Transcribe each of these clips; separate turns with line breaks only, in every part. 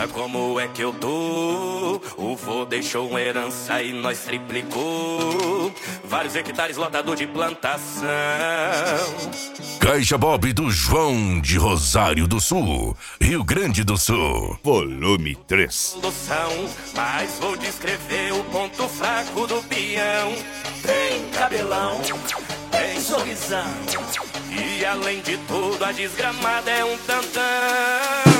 Garota, como é que eu tô? O vô deixou uma herança e nós triplicou. Vários hectares lotado de plantação.
Caixa Bob do João de Rosário do Sul, Rio Grande do Sul. Volume 3.
Mas vou descrever o ponto fraco do peão. Tem cabelão, tem sorrisão. E além de tudo, a desgramada é um tantão.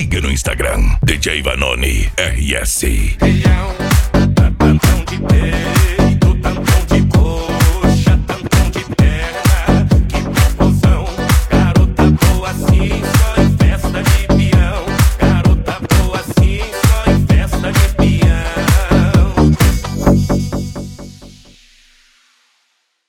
Instagram, DJ Vanoni RS.
Tantão de